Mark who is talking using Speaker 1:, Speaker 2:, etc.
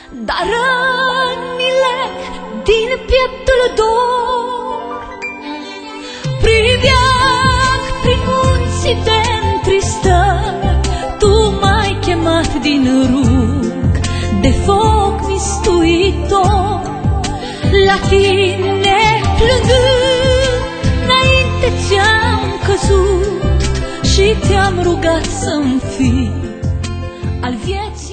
Speaker 1: dar rănile din pieptul dor. Pribeag prin munții te întristări, tu m-ai chemat din rug de foc mistuitor. La tine plângând, înainte ți-am căzut și te-am rugat să-mi fii al vieții